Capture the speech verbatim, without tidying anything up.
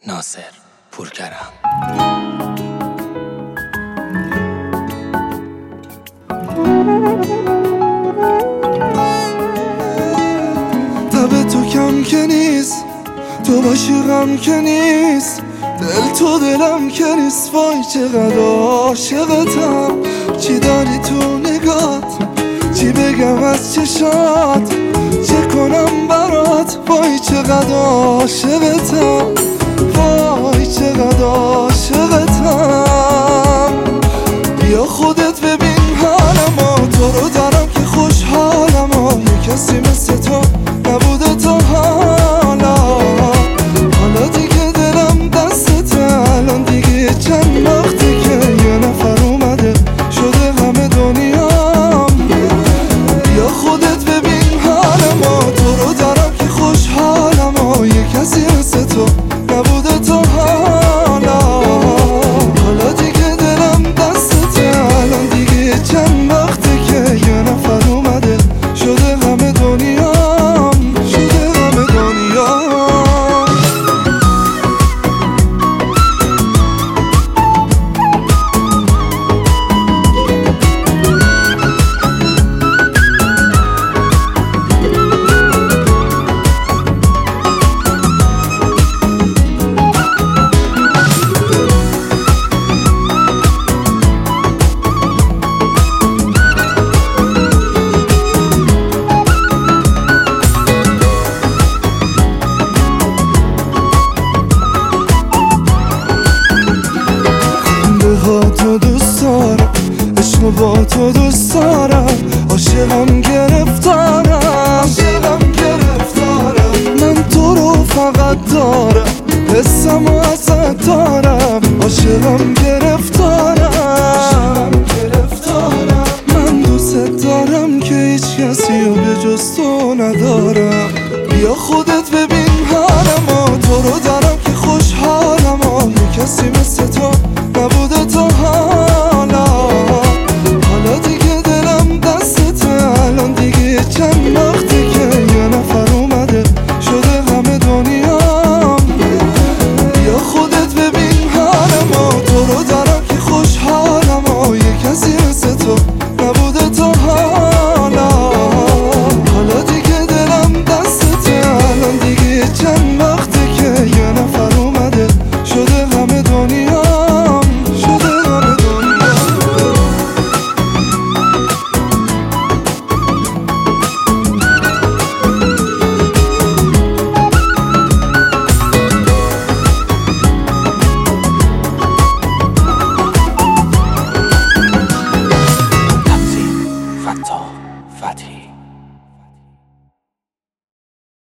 ناصر پورکرم. تب تو کم که نیست، تو باشی غم که نیست، دل تو دلم که نیست. وای چقدر عاشقتم، چی داری تو نگات، چی بگم از چشات، چه کنم برات. وای چقدر عاشقتم، وای چقدر عاشقتم. بیا خودت ببین حالمو، تو رو دارم که خوشحالمو. یه کسی مثل تو نبوده تا حالا، حالا دیگه دلم دستته. الان دیگه چند وقته که یه نفر اومده شده همه دنیام. بیا خودت ببین حالمو، تو رو دارم که خوشحالمو. یه کسی مثل تو نبوده تا حالا، حالا دیگه دلم دستته. الان دیگه چند وقته که یه نفر اومده شده همه دنیام، شده همه دنیام. تو دوست دارم، عشق با تو دوست دارم. عاشقم گرفتارم، عاشقم گرفتارم. من تو رو فقط دارم، حسم و ازت دارم. عاشقم گرفتارم، عاشقم گرفتارم. من دوست دارم که هیچ کسی رو به جز تو ندارم. بیا خودت ببین حالمو، تو رو دارم که خوشحالمو. یه کسی مثل تو نبوده تا حالا، حالا دیگه دلم دستته. الان دیگه چند وقته که یه نفر اومده شده همه دنیام. بیا خودت ببین حالمو، تو رو دارم که خوشحالمو. یه کسی مثل تو نبوده تا حالا، حالا دیگه دلم دستته. الان دیگه چند وقته که یه نفر اومده شده همه دنیام، شده همه دنیام. تمثیل فتاح فتحی.